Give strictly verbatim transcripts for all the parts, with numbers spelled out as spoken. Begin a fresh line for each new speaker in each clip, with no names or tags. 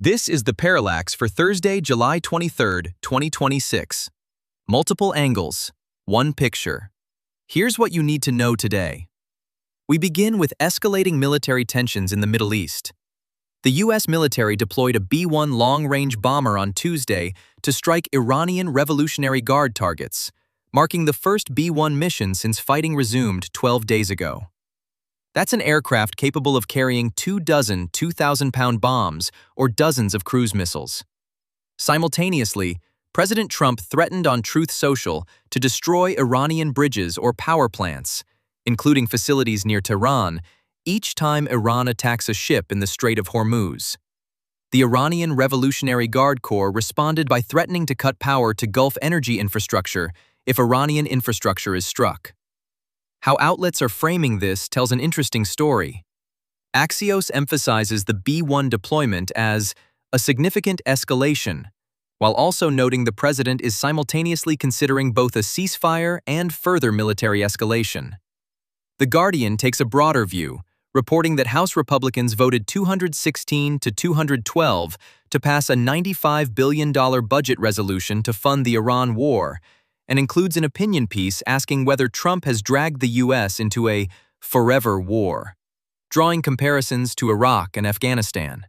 This is the Parallax for Thursday, July twenty-third, twenty twenty-six. Multiple angles, one picture. Here's what you need to know today. We begin with escalating military tensions in the Middle East. The U S military deployed a B one long-range bomber on Tuesday to strike Iranian Revolutionary Guard targets, marking the first B one mission since fighting resumed twelve days ago. That's an aircraft capable of carrying two dozen two thousand pound bombs or dozens of cruise missiles. Simultaneously, President Trump threatened on Truth Social to destroy Iranian bridges or power plants, including facilities near Tehran, each time Iran attacks a ship in the Strait of Hormuz. The Iranian Revolutionary Guard Corps responded by threatening to cut power to Gulf energy infrastructure if Iranian infrastructure is struck. How outlets are framing this tells an interesting story. Axios emphasizes the B one deployment as a significant escalation, while also noting the president is simultaneously considering both a ceasefire and further military escalation. The Guardian takes a broader view, reporting that House Republicans voted two hundred sixteen to two hundred twelve to pass a ninety-five billion dollar budget resolution to fund the Iran war, and includes an opinion piece asking whether Trump has dragged the U S into a forever war, drawing comparisons to Iraq and Afghanistan.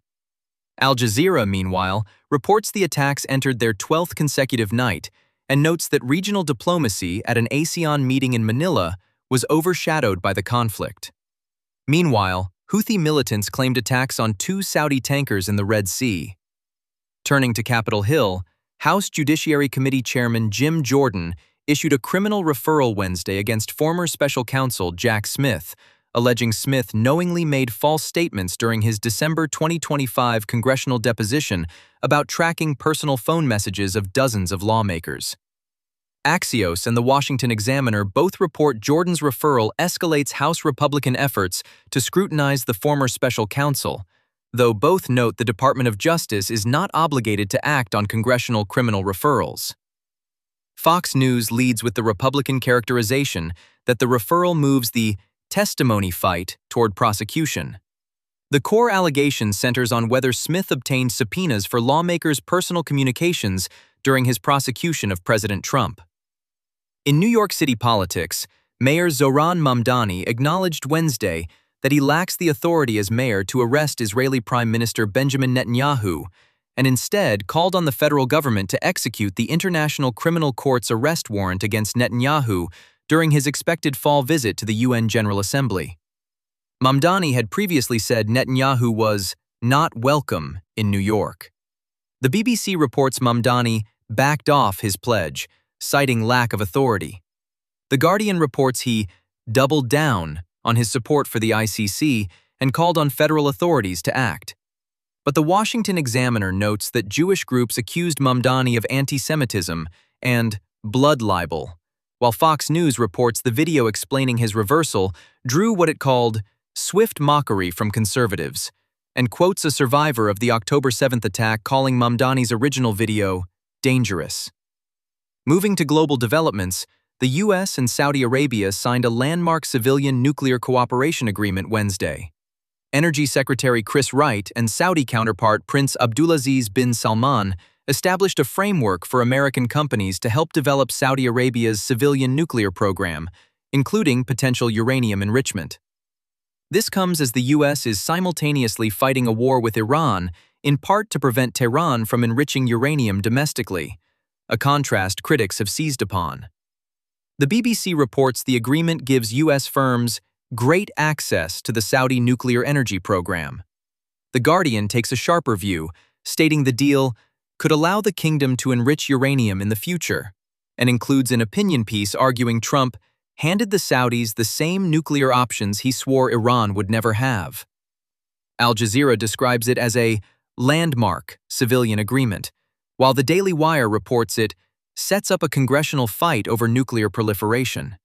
Al Jazeera, meanwhile, reports the attacks entered their twelfth consecutive night and notes that regional diplomacy at an ASEAN meeting in Manila was overshadowed by the conflict. Meanwhile, Houthi militants claimed attacks on two Saudi tankers in the Red Sea. Turning to Capitol Hill, House Judiciary Committee Chairman Jim Jordan issued a criminal referral Wednesday against former special counsel Jack Smith, alleging Smith knowingly made false statements during his December twenty twenty-five congressional deposition about tracking personal phone messages of dozens of lawmakers. Axios and the Washington Examiner both report Jordan's referral escalates House Republican efforts to scrutinize the former special counsel, though both note the Department of Justice is not obligated to act on congressional criminal referrals. Fox News leads with the Republican characterization that the referral moves the testimony fight toward prosecution. The core allegation centers on whether Smith obtained subpoenas for lawmakers' personal communications during his prosecution of President Trump. In New York City politics, Mayor Zohran Mamdani acknowledged Wednesday that he lacks the authority as mayor to arrest Israeli Prime Minister Benjamin Netanyahu, and instead called on the federal government to execute the International Criminal Court's arrest warrant against Netanyahu during his expected fall visit to the U N General Assembly. Mamdani had previously said Netanyahu was not welcome in New York. The B B C reports Mamdani backed off his pledge, citing lack of authority. The Guardian reports he doubled down on his support for the I C C and called on federal authorities to act. But the Washington Examiner notes that Jewish groups accused Mamdani of anti-Semitism and blood libel, while Fox News reports the video explaining his reversal drew what it called swift mockery from conservatives, and quotes a survivor of the October seventh attack calling Mamdani's original video dangerous. Moving to global developments, the U S and Saudi Arabia signed a landmark civilian nuclear cooperation agreement Wednesday. Energy Secretary Chris Wright and Saudi counterpart Prince Abdulaziz bin Salman established a framework for American companies to help develop Saudi Arabia's civilian nuclear program, including potential uranium enrichment. This comes as the U S is simultaneously fighting a war with Iran, in part to prevent Tehran from enriching uranium domestically, a contrast critics have seized upon. The B B C reports the agreement gives U S firms great access to the Saudi nuclear energy program. The Guardian takes a sharper view, stating the deal could allow the kingdom to enrich uranium in the future, and includes an opinion piece arguing Trump handed the Saudis the same nuclear options he swore Iran would never have. Al Jazeera describes it as a landmark civilian agreement, while the Daily Wire reports it sets up a congressional fight over nuclear proliferation.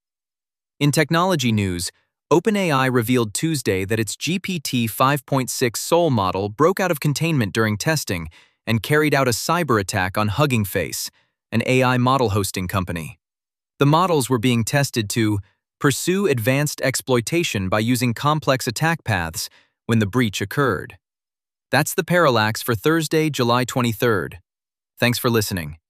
In technology news, OpenAI revealed Tuesday that its G P T five point six Sol model broke out of containment during testing and carried out a cyber attack on Hugging Face, an A I model hosting company. The models were being tested to pursue advanced exploitation by using complex attack paths when the breach occurred. That's the parallax for Thursday, July twenty-third. Thanks for listening.